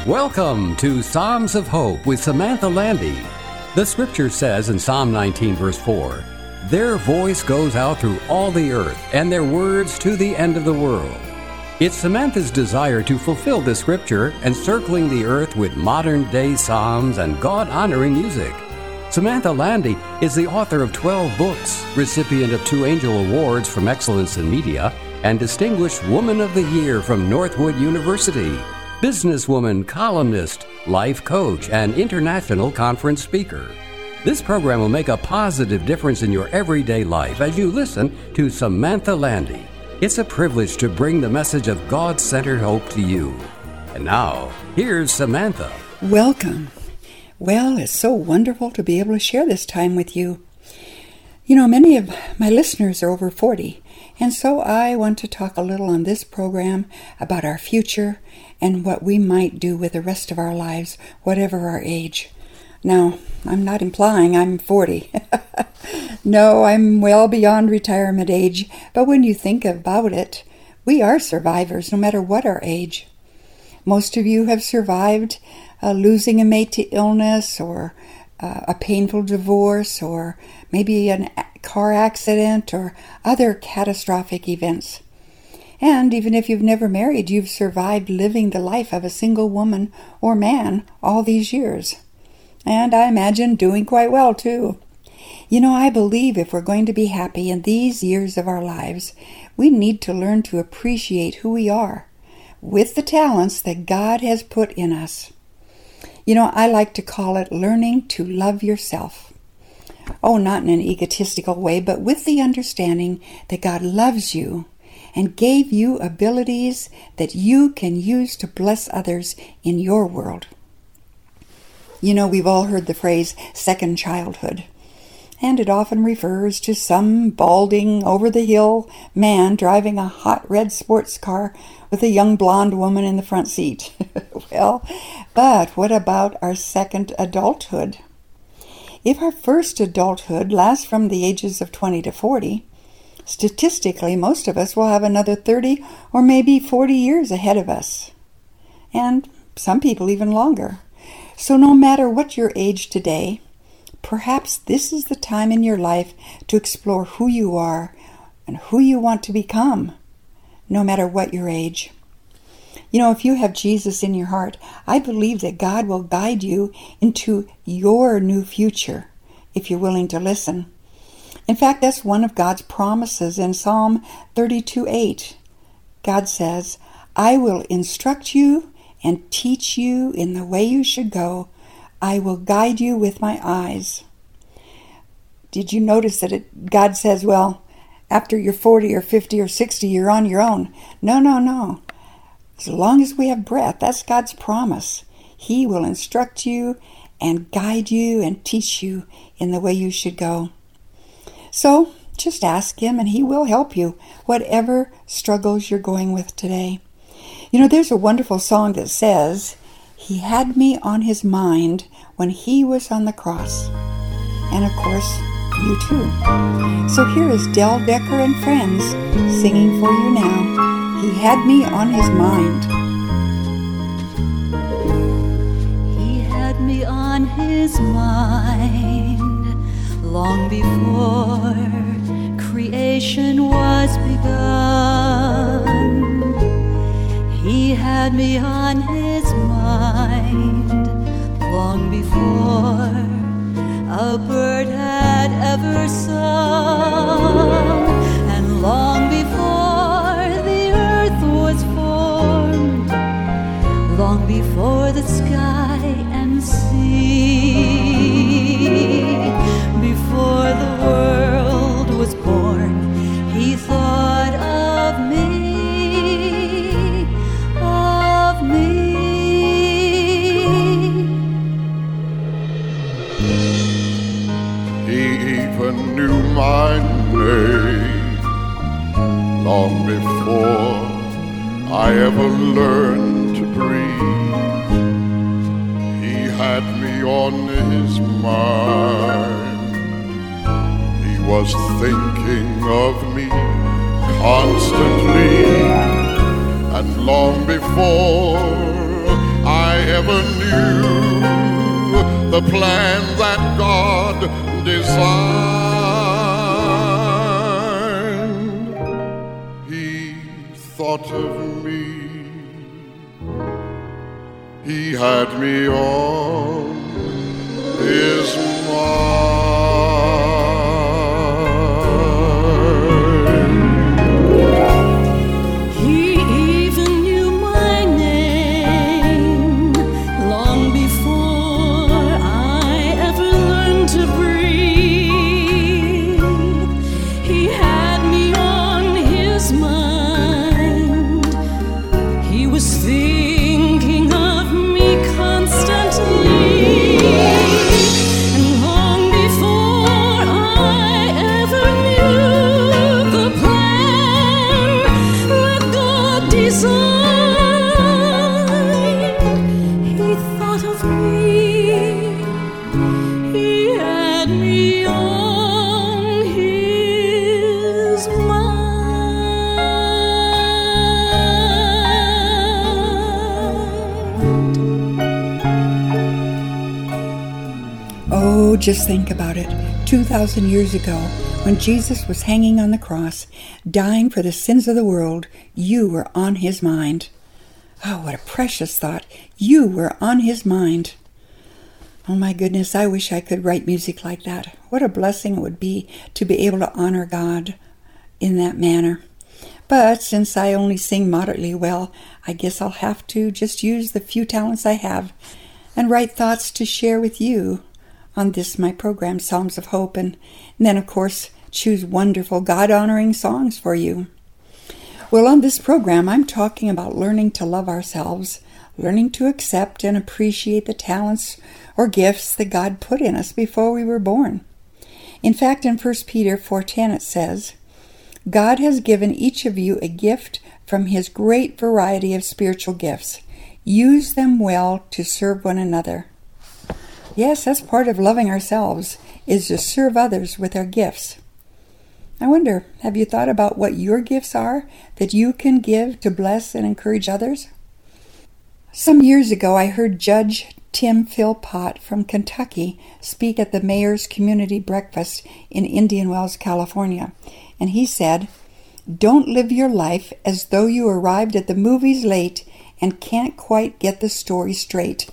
Welcome to Psalms of Hope with Samantha Landy. The scripture says in Psalm 19, verse 4, "Their voice goes out through all the earth, and their words to the end of the world." It's Samantha's desire to fulfill this scripture, encircling the earth with modern-day psalms and God-honoring music. Samantha Landy is the author of 12 books, recipient of 2 Angel Awards from Excellence in Media, and Distinguished Woman of the Year from Northwood University. Businesswoman, columnist, life coach, and international conference speaker. This program will make a positive difference in your everyday life as you listen to Samantha Landy. It's a privilege to bring the message of God-centered hope to you. And now, here's Samantha. Welcome. Well, it's so wonderful to be able to share this time with you. You know, many of my listeners are over 40, and so I want to talk a little on this program about our future and what we might do with the rest of our lives, whatever our age. Now, I'm not implying I'm 40. No, I'm well beyond retirement age, but when you think about it, we are survivors no matter what our age. Most of you have survived losing a mate to illness, or a painful divorce, or maybe a car accident, or other catastrophic events. And even if you've never married, you've survived living the life of a single woman or man all these years. And I imagine doing quite well, too. You know, I believe if we're going to be happy in these years of our lives, we need to learn to appreciate who we are, with the talents that God has put in us. You know, I like to call it learning to love yourself. Oh, not in an egotistical way, but with the understanding that God loves you and gave you abilities that you can use to bless others in your world. You know, we've all heard the phrase second childhood, and it often refers to some balding, over-the-hill man driving a hot red sports car with a young blonde woman in the front seat. Well, but what about our second adulthood? If our first adulthood lasts from the ages of 20 to 40, statistically, most of us will have another 30 or maybe 40 years ahead of us, and some people even longer. So no matter what your age today, perhaps this is the time in your life to explore who you are and who you want to become, no matter what your age. You know, if you have Jesus in your heart, I believe that God will guide you into your new future if you're willing to listen. In fact, that's one of God's promises in Psalm 32:8. God says, "I will instruct you and teach you in the way you should go. I will guide you with my eyes." Did you notice that God says, well, after you're 40 or 50 or 60, you're on your own? No. As long as we have breath, that's God's promise. He will instruct you and guide you and teach you in the way you should go. So just ask Him and He will help you, whatever struggles you're going with today. You know, there's a wonderful song that says, "He had me on His mind when He was on the cross." And of course, you too. So here is Del Decker and Friends singing for you now, "He had me on His mind." He had me on His mind long before creation was begun. He had me on His mind long before a bird had ever sung, and long before the earth was formed, long before the sky and sea, before the world was born, He thought of me. Knew my name long before I ever learned to breathe. He had me on His mind. He was thinking of me constantly, and long before I ever knew the plan that God designed. He thought of me. He had me on his mind. Just think about it. 2,000 years ago, when Jesus was hanging on the cross, dying for the sins of the world, you were on his mind. Oh, what a precious thought. You were on his mind. Oh my goodness, I wish I could write music like that. What a blessing it would be to be able to honor God in that manner. But since I only sing moderately well, I guess I'll have to just use the few talents I have and write thoughts to share with you on this, my program, Psalms of Hope, and then, of course, choose wonderful God-honoring songs for you. Well, on this program, I'm talking about learning to love ourselves, learning to accept and appreciate the talents or gifts that God put in us before we were born. In fact, in 1 Peter 4:10 it says, God has given each of you a gift from his great variety of spiritual gifts. Use them well to serve one another. Yes, that's part of loving ourselves, is to serve others with our gifts. I wonder, have you thought about what your gifts are that you can give to bless and encourage others? Some years ago, I heard Judge Tim Philpott from Kentucky speak at the Mayor's Community Breakfast in Indian Wells, California, and he said, "Don't live your life as though you arrived at the movies late and can't quite get the story straight."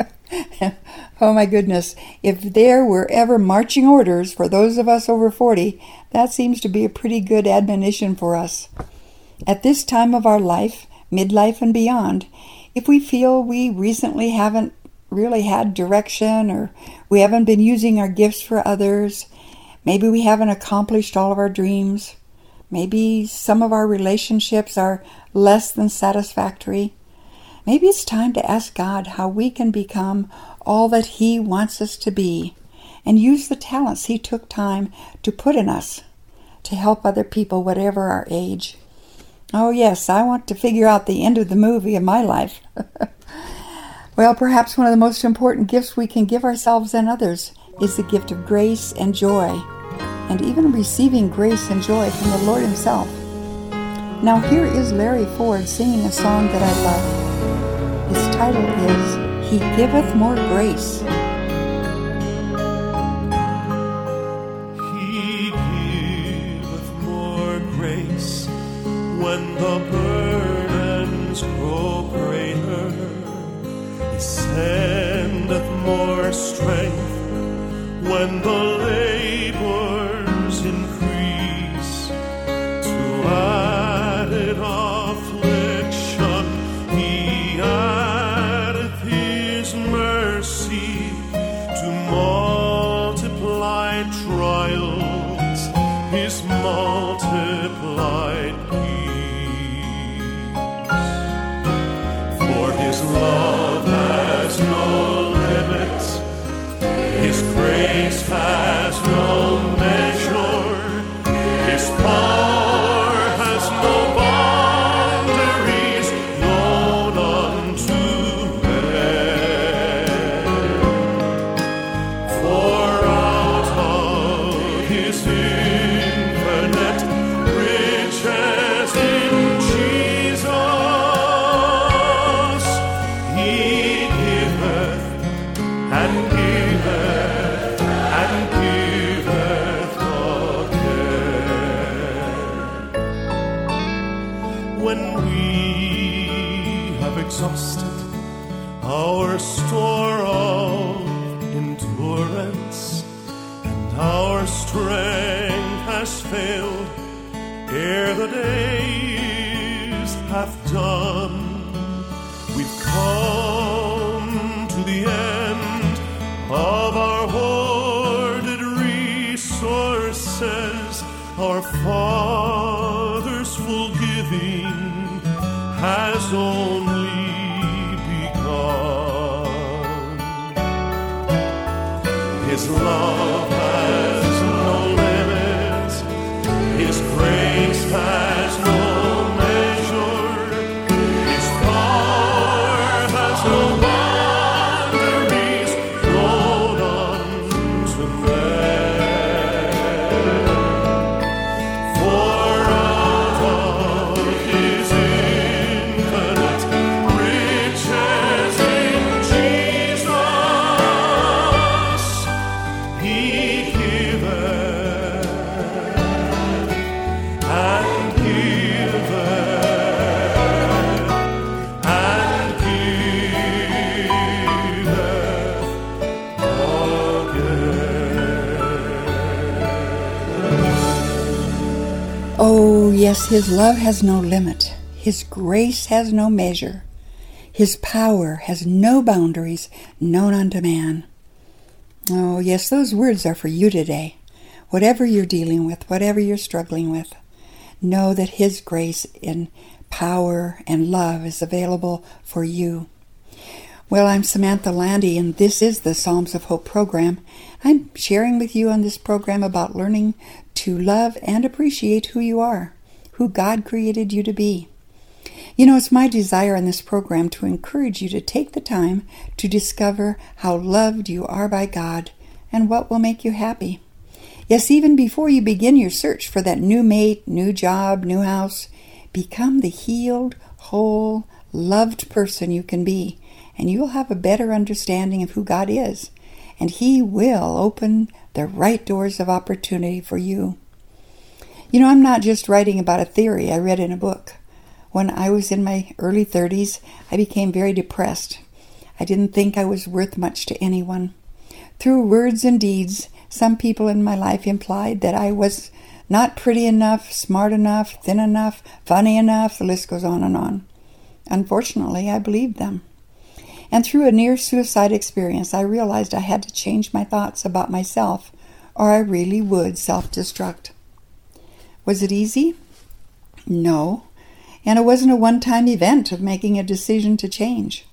Oh my goodness, if there were ever marching orders for those of us over 40, that seems to be a pretty good admonition for us. At this time of our life, midlife and beyond, if we feel we recently haven't really had direction, or we haven't been using our gifts for others, maybe we haven't accomplished all of our dreams, maybe some of our relationships are less than satisfactory, maybe it's time to ask God how we can become all that he wants us to be and use the talents he took time to put in us to help other people, whatever our age. Oh yes, I want to figure out the end of the movie of my life. Well, perhaps one of the most important gifts we can give ourselves and others is the gift of grace and joy, and even receiving grace and joy from the Lord himself. Now here is Larry Ford singing a song that I love. His title is He Giveth More Grace. He giveth more grace when the burdens grow greater. He sendeth more strength when the labors increase. To added affliction he addeth his mercy, to multiply trials his multiplied peace. For his love has no limits, his grace has no measure, his power has no boundaries known unto man. For out of his infinite riches in Jesus, he when we have exhausted our store of endurance, and our strength has failed ere the days have done. We've come to the end of our hoarded resources. Our Father's full giving has only begun. His love has no limits. His grace has no measure. His power has no boundaries known unto man. For out of His infinite riches in Jesus, He giveth and giveth and giveth again. Oh, yes, His love has no limit. His grace has no measure. His power has no boundaries known unto man. Oh, yes, those words are for you today. Whatever you're dealing with, whatever you're struggling with, know that His grace and power and love is available for you. Well, I'm Samantha Landy, and this is the Psalms of Hope program. I'm sharing with you on this program about learning to love and appreciate who you are, who God created you to be. You know, it's my desire in this program to encourage you to take the time to discover how loved you are by God and what will make you happy. Yes, even before you begin your search for that new mate, new job, new house, become the healed, whole, loved person you can be, and you will have a better understanding of who God is, and He will open the right doors of opportunity for you. You know, I'm not just writing about a theory I read in a book. When I was in my early 30s, I became very depressed. I didn't think I was worth much to anyone. Through words and deeds, some people in my life implied that I was not pretty enough, smart enough, thin enough, funny enough, the list goes on and on. Unfortunately, I believed them. And through a near-suicide experience, I realized I had to change my thoughts about myself, or I really would self-destruct. Was it easy? No. And it wasn't a one-time event of making a decision to change.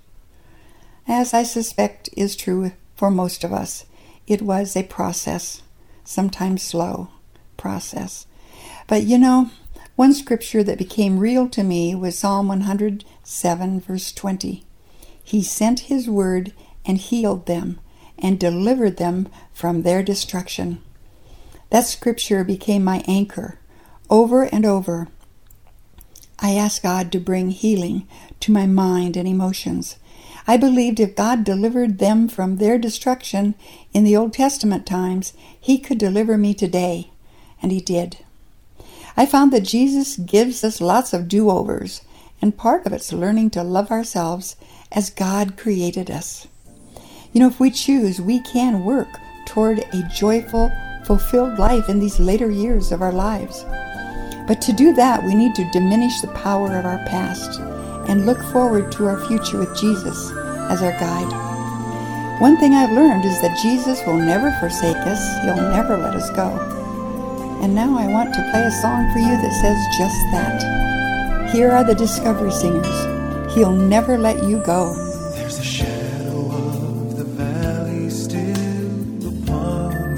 As I suspect is true for most of us, it was a process, sometimes slow process. But you know, one scripture that became real to me was Psalm 107, verse 20. He sent His word and healed them and delivered them from their destruction. That scripture became my anchor. Over and over, I asked God to bring healing to my mind and emotions. I believed if God delivered them from their destruction in the Old Testament times, He could deliver me today, and He did. I found that Jesus gives us lots of do-overs, and part of it's learning to love ourselves as God created us. You know, if we choose, we can work toward a joyful, fulfilled life in these later years of our lives. But to do that, we need to diminish the power of our past and look forward to our future with Jesus as our guide. One thing I've learned is that Jesus will never forsake us. He'll never let us go. And now I want to play a song for you that says just that. Here are the Discovery Singers. He'll never let you go. There's a shadow of the valley still upon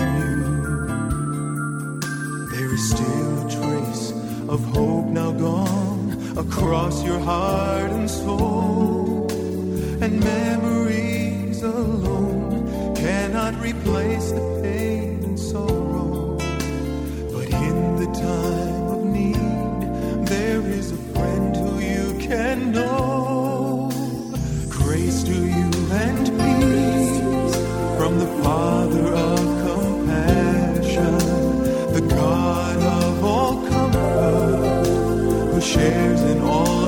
you. There is still a trace of hope now gone across your heart and soul. And memories alone cannot replace the pain and sorrow. But in the time of need, there is a friend who you can know. Grace to you and peace from the Father of compassion, the God of all comfort, who shares in all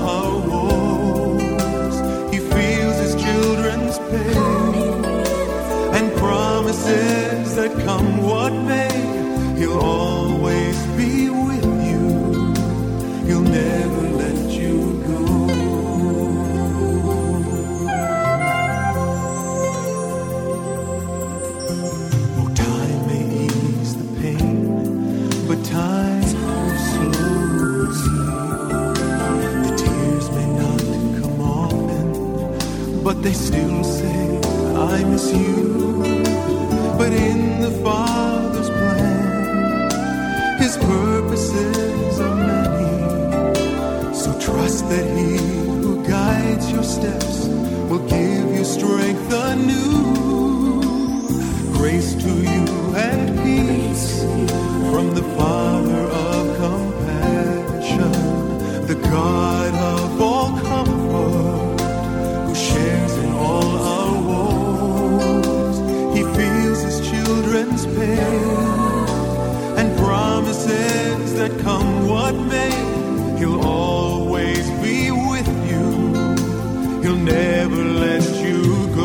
They still say, I miss you. But in the Father's plan, His purposes are many. So trust that He who guides your steps will give you strength anew. Grace to you and peace from the Father of compassion, the God of all comfort, who shares in all our woes. He feels His children's pain and promises that come what may, He'll always be with you. He'll never let you go.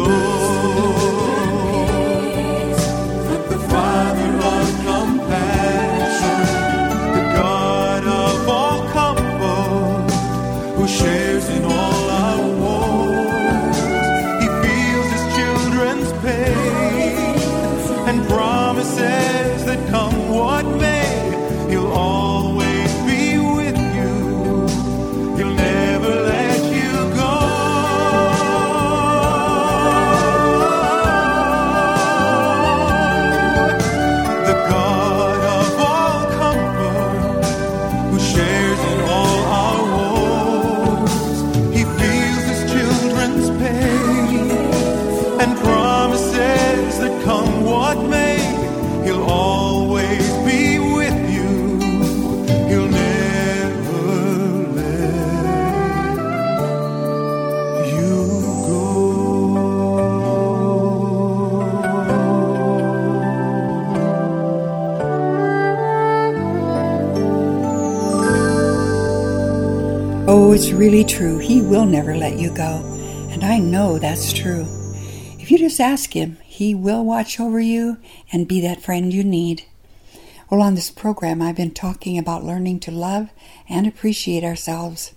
The Father of compassion, the God of all comfort, who shares in all our woes. He feels His children's pain and promises that come what may, He'll always be with you. He'll never let you go. The God of all comfort, who shares in all our woes. He feels His children's pain and promises that come what may, He'll always be with you. He'll never let you go. Oh, it's really true. He will never let you go. And I know that's true. If you just ask Him, He will watch over you and be that friend you need. Well, on this program, I've been talking about learning to love and appreciate ourselves.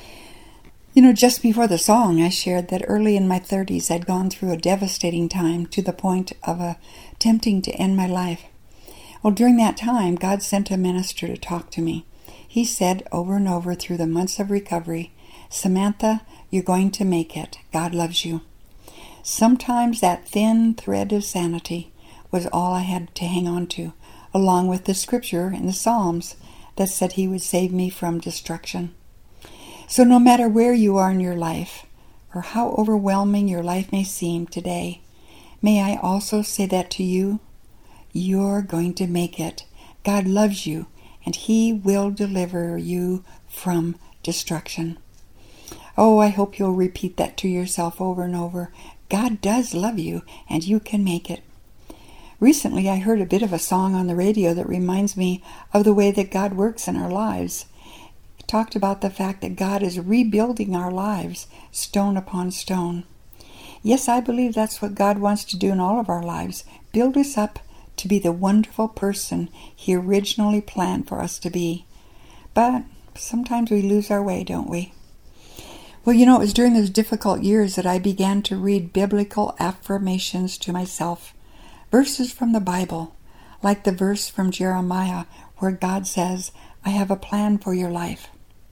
You know, just before the song, I shared that early in my 30s, I'd gone through a devastating time to the point of attempting to end my life. Well, during that time, God sent a minister to talk to me. He said over and over through the months of recovery, Samantha, you're going to make it. God loves you. Sometimes that thin thread of sanity was all I had to hang on to, along with the scripture in the Psalms that said He would save me from destruction. So no matter where you are in your life, or how overwhelming your life may seem today, may I also say that to you? You're going to make it. God loves you, and He will deliver you from destruction. Oh, I hope you'll repeat that to yourself over and over. God does love you, and you can make it. Recently, I heard a bit of a song on the radio that reminds me of the way that God works in our lives. It talked about the fact that God is rebuilding our lives, stone upon stone. Yes, I believe that's what God wants to do in all of our lives, build us up to be the wonderful person He originally planned for us to be. But sometimes we lose our way, don't we? Well, you know, it was during those difficult years that I began to read biblical affirmations to myself. Verses from the Bible, like the verse from Jeremiah where God says, I have a plan for your life.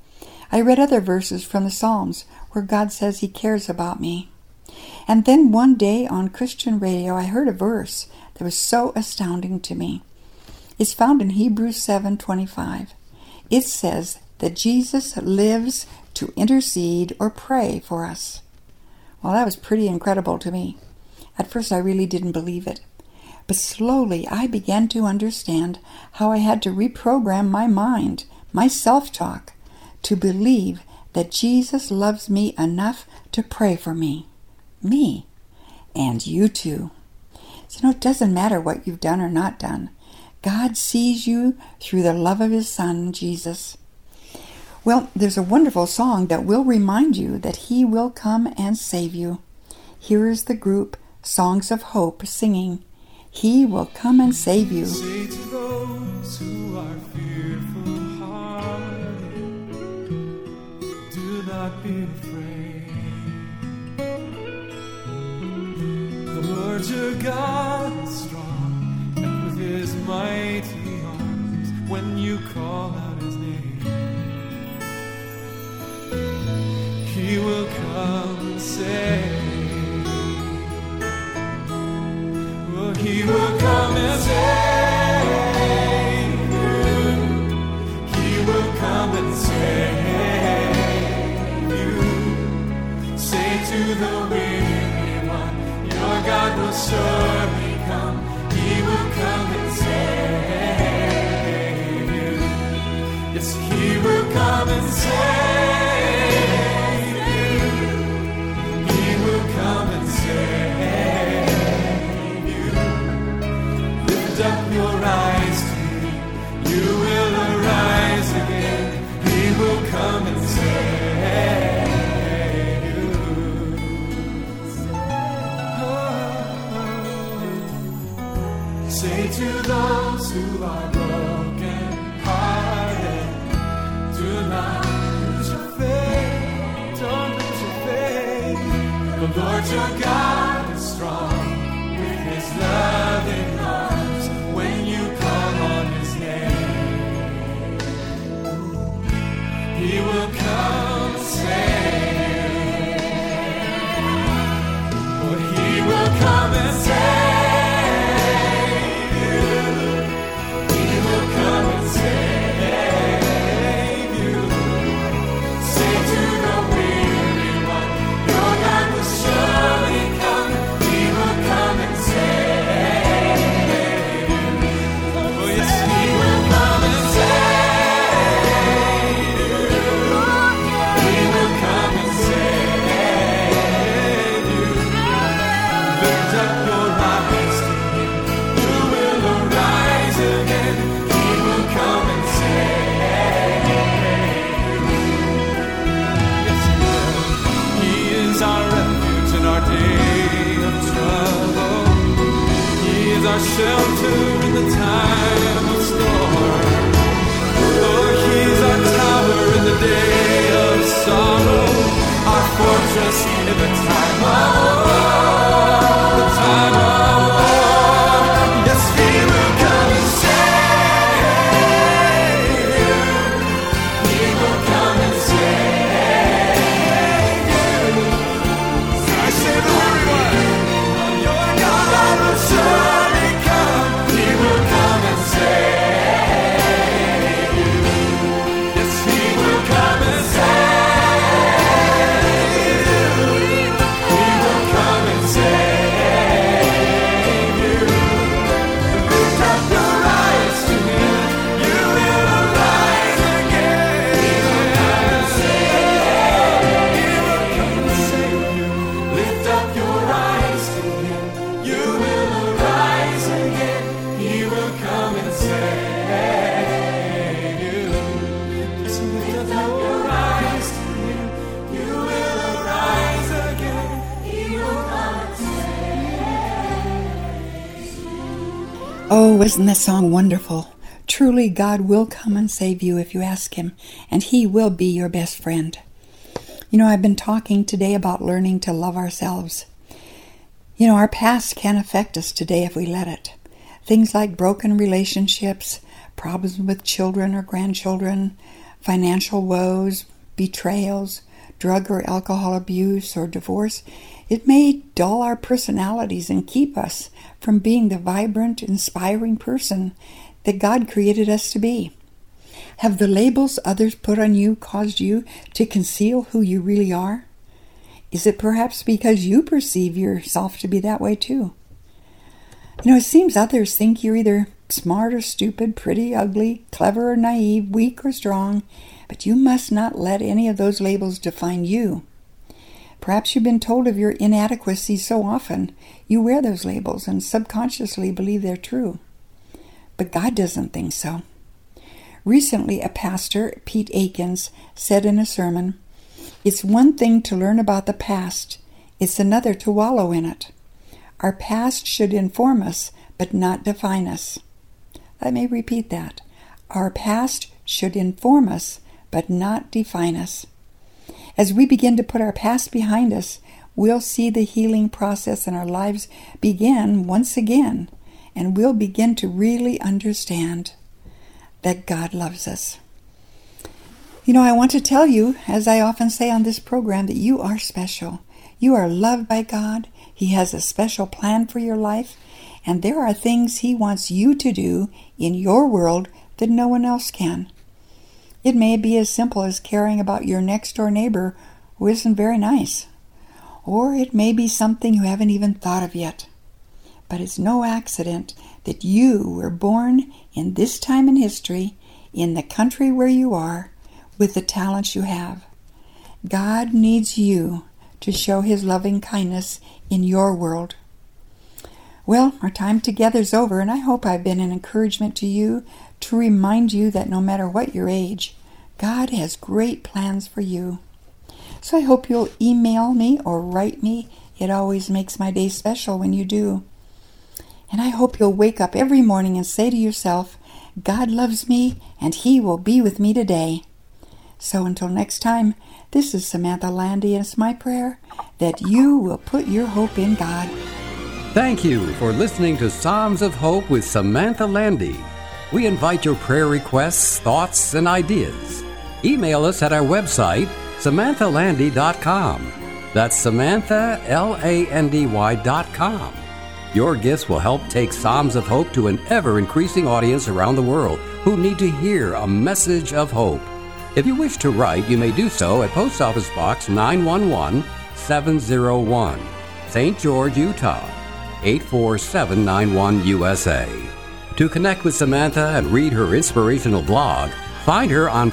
I read other verses from the Psalms where God says He cares about me. And then one day on Christian radio, I heard a verse that was so astounding to me. It's found in Hebrews 7:25. It says that Jesus lives to intercede or pray for us. Well, that was pretty incredible to me. At first, I really didn't believe it. But slowly, I began to understand how I had to reprogram my mind, my self-talk, to believe that Jesus loves me enough to pray for me. Me. And you too. So, it doesn't matter what you've done or not done. God sees you through the love of His Son, Jesus. Well, there's a wonderful song that will remind you that He will come and save you. Here is the group Songs of Hope singing, He will come and save you. Say to those who are fearful-hearted, do not be afraid. The Lord your God is strong, and with His mighty arms, when you call out His name, He will come and save. He will come and save you. He will come and save you. Say to the weary one, your God will surely come. He will come and save you. Yes, He will come and save you. He will come and save you. Lift up your eyes to me. You will arise again. He will come and save you. Say to those who are broken hearted, do not lose your faith, don't lose your faith. The Lord your God is strong with His loving arms when you call on His name. He will come and save you. Oh, He will come and save you. He will come and save you. Say to the weary one, your God will surely come. He will come and save you. Oh yes, He will come and save you. He will come and save you. Lift up your eyes to Him. You will arise again. He will come and save you. Yes, He will. He is our refuge in our day of trouble. He is our shelter in the time of storm. Oh, He's our tower in the day of sorrow, our fortress in the time of war, the time of war. Yes, He will come and save you. He will come and save you. I say the weary one, your God will surely come. He will come and save you. Yes, He will come and save you. He will come and save you. Lift up your eyes to Him. You will arise again. He will come and save you. He will come and save you. Lift up your eyes to Him. You will arise again. He will come and save you. Just lift up your eyes to Him. You will arise again. He will come and save you. Oh, isn't this song wonderful? Truly, God will come and save you if you ask Him, and He will be your best friend. You know, I've been talking today about learning to love ourselves. You know, our past can affect us today if we let it. Things like broken relationships, problems with children or grandchildren, financial woes, betrayals, drug or alcohol abuse, or divorce, it may dull our personalities and keep us from being the vibrant, inspiring person that God created us to be. Have the labels others put on you caused you to conceal who you really are? Is it perhaps because you perceive yourself to be that way too? You know, it seems others think you're either smart or stupid, pretty, ugly, clever or naive, weak or strong, but you must not let any of those labels define you. Perhaps you've been told of your inadequacy so often, you wear those labels and subconsciously believe they're true. But God doesn't think so. Recently, a pastor, Pete Akins, said in a sermon, "It's one thing to learn about the past, it's another to wallow in it. Our past should inform us, but not define us." Let me repeat that. Our past should inform us, but not define us. As we begin to put our past behind us, we'll see the healing process in our lives begin once again, and we'll begin to really understand that God loves us. You know, I want to tell you, as I often say on this program, that you are special. You are loved by God. He has a special plan for your life, and there are things He wants you to do in your world that no one else can. It may be as simple as caring about your next-door neighbor who isn't very nice, or it may be something you haven't even thought of yet. But it's no accident that you were born in this time in history, in the country where you are, with the talents you have. God needs you to show His loving kindness in your world. Well, our time together is over, and I hope I've been an encouragement to you to remind you that no matter what your age, God has great plans for you. So I hope you'll email me or write me. It always makes my day special when you do. And I hope you'll wake up every morning and say to yourself, God loves me and He will be with me today. So until next time, this is Samantha Landy, and it's my prayer that you will put your hope in God. Thank you for listening to Psalms of Hope with Samantha Landy. We invite your prayer requests, thoughts, and ideas. Email us at our website, SamanthaLandy.com. That's SamanthaLandy.com. Your gifts will help take Psalms of Hope to an ever-increasing audience around the world who need to hear a message of hope. If you wish to write, you may do so at Post Office Box 911-701, St. George, Utah, 84791 USA. To connect with Samantha and read her inspirational blog, find her on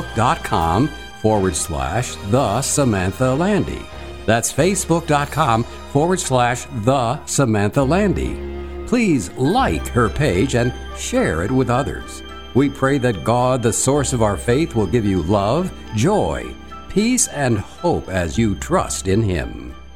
Facebook.com/The Samantha Landy. That's Facebook.com/The Samantha Landy. Please like her page and share it with others. We pray that God, the source of our faith, will give you love, joy, peace, and hope as you trust in Him.